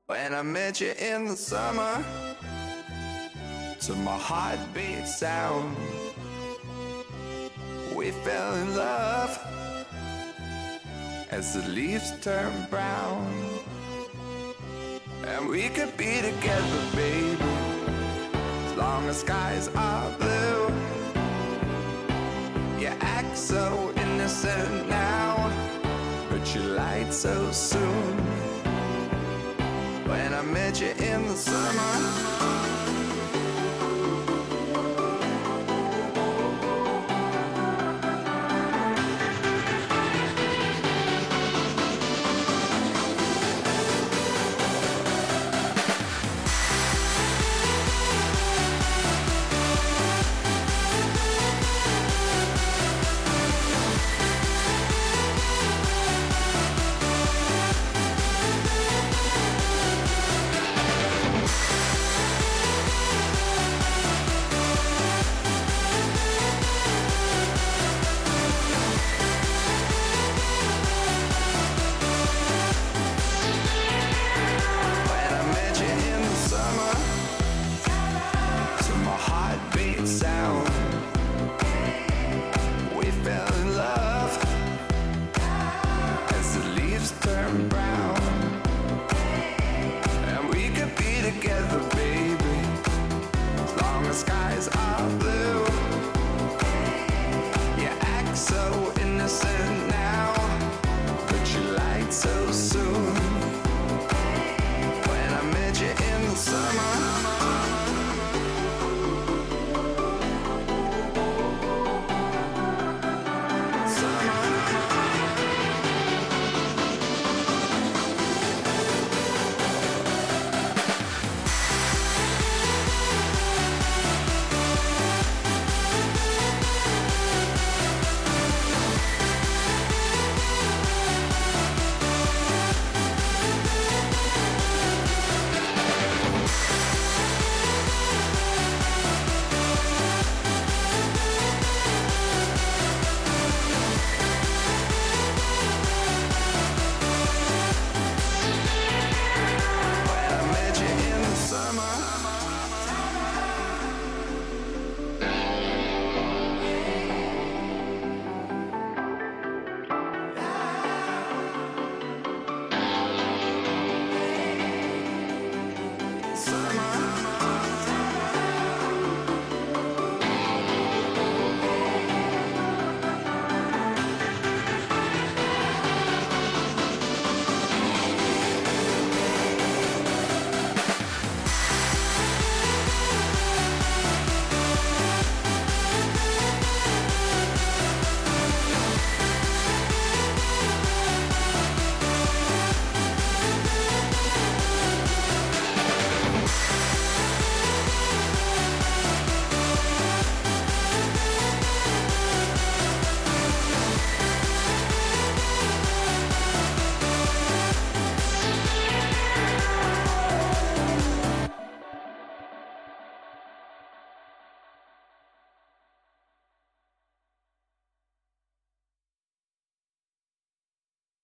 When I met you in the summer, to my heartbeat sound, we fell in love as the leaves turn brown. And we could be together, baby, as long as skies are blue. You act so innocent now, but you lied so soon. When I met you in the summer, sound, we fell in love as the leaves turn brown. And we could be together, baby, as long as skies are blue. You act so innocent now, but you lied so